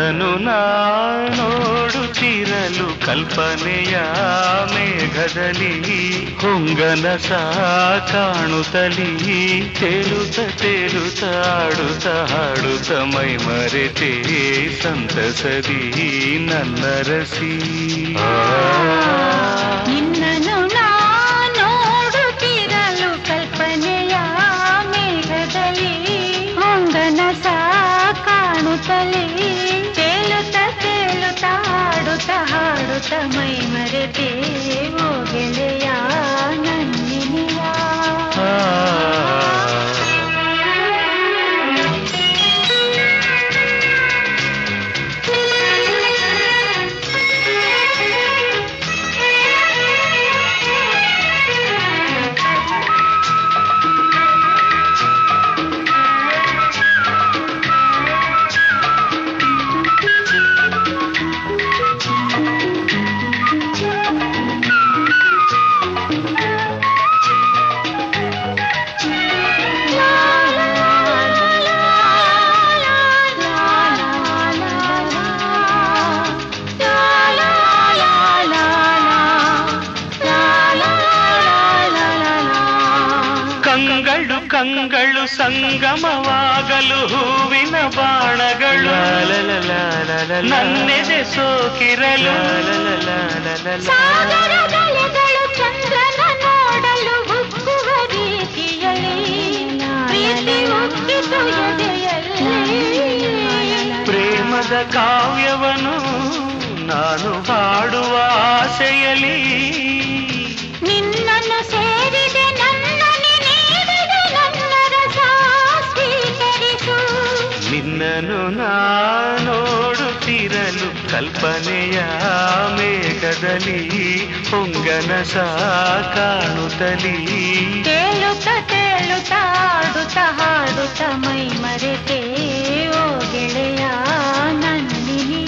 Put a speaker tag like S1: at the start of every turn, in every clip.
S1: ನಿನ್ನನು ನಾ ನೋಡುತ್ತಿರಲು ಕಲ್ಪನೆಯ ಮೇಘದಲ್ಲಿ ಹೊಂಗನಸ ಕಾಣುತ್ತಲೀ ತೇಲುತ್ತ ತೇಲುತ್ತ ಆಡುತ್ತ ಹಾಡುತ್ತ ಮೈ ಮರೆತೇ ಸಂತಸದಿ ನನ್ನ ರಸಿ.
S2: ನಿನ್ನನು ನಾ ನೋಡುತ್ತಿರಲು ಕಲ್ಪನೆಯ ಮೇಘದಲ್ಲಿ ಹೊಂಗನಸ ಕಾಣುತ್ತಲೇ ತೇಲುತ್ತ ತೇಲುತ್ತ ಹಾಡುತ್ತ ಹಾಡುತ್ತ ಮೈ ಮರೆತೇ ಓ ಗೆಳೆಯ ನನ್ನಿನಿಯ.
S1: ಕಂಗಳು ಸಂಗಮವಾಗಲು ಹೂವಿನ ಬಾಣಗಳು ನನ್ನೆದೆ ಸೋಕಿರಲು
S2: ಸಾಗರದಲೆಗಳು ಚಂದ್ರನ ನೋಡಲು ಉಕ್ಕುವ ರೀತಿಯಲ್ಲಿ ಪ್ರೀತಿ ಉಕ್ಕಿತು ಎದೆಯಲ್ಲಿ.
S1: ಪ್ರೇಮದ ಕಾವ್ಯವನ್ನು ನಾನು ಹಾಡುವ ಆಸೆಯಲ್ಲಿ
S2: ನಿನ್ನನ್ನು ಸೇರಿದೆ
S1: ನಿನ್ನನು ನಾ ನೋಡುತ್ತಿರಲು ಕಲ್ಪನೆಯ ಮೇಘದಲ್ಲಿ ಹೊಂಗನಸ ಕಾಣುತ್ತಲೀ
S2: ತೇಲುತ್ತ ತೇಲುತ್ತ ಆಡುತ್ತ ಹಾಡುತ್ತ ಮೈ ಮರೆತೇ ಓ ಗೆಳೆಯ ನನ್ನಿನಿಯ.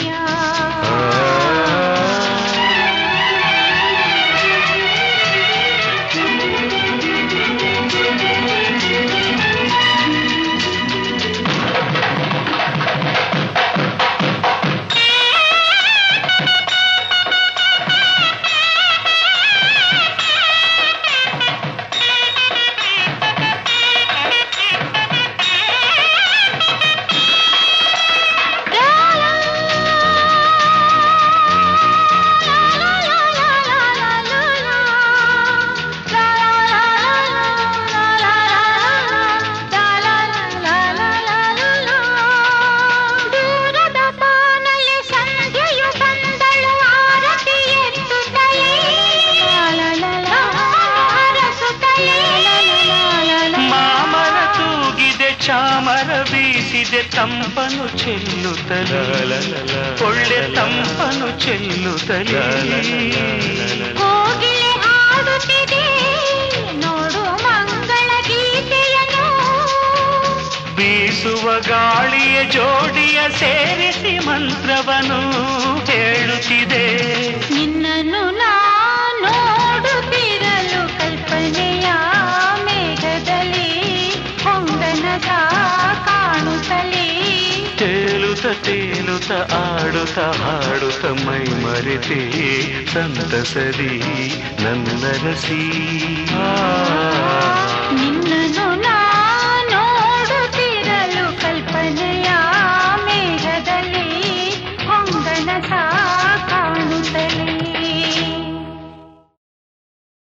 S1: ಚಾಮರ ಬೀಸಿದೆ ತಂಪನು ಚೆಲ್ಲುತ್ತಲೇ ಒಳ್ಳೆ ತಂಪನು ಚೆಲ್ಲುತ್ತಲೇ
S2: ಕೋಗಿಲೆ ಹಾಡುತ್ತಿದೆ ನೋಡು ಮಂಗಳ ಗೀತೆಯನ್ನು.
S1: ಬೀಸುವ ಗಾಳಿಯ ಜೋಡಿಯ ಸೇರಿಸಿ ಮಂತ್ರವನು ಹೇಳುತ್ತಿದೆ.
S2: ನಿನ್ನನ್ನು ನಾ ನೋಡುತ್ತಿರಲು ಕಲ್ಪನೆಯ ಮೇಘದಲ್ಲಿ ಹೊಂಗನಸ ಕಾಣುತ್ತಲೇ
S1: ತೇಲುತ್ತ ತೇಲುತ್ತ ಆಡುತ್ತ ಹಾಡುತ್ತ ಮೈ ಮರೆತೇ ಸಂತಸದಿ ನನ್ನ ರಸಿ.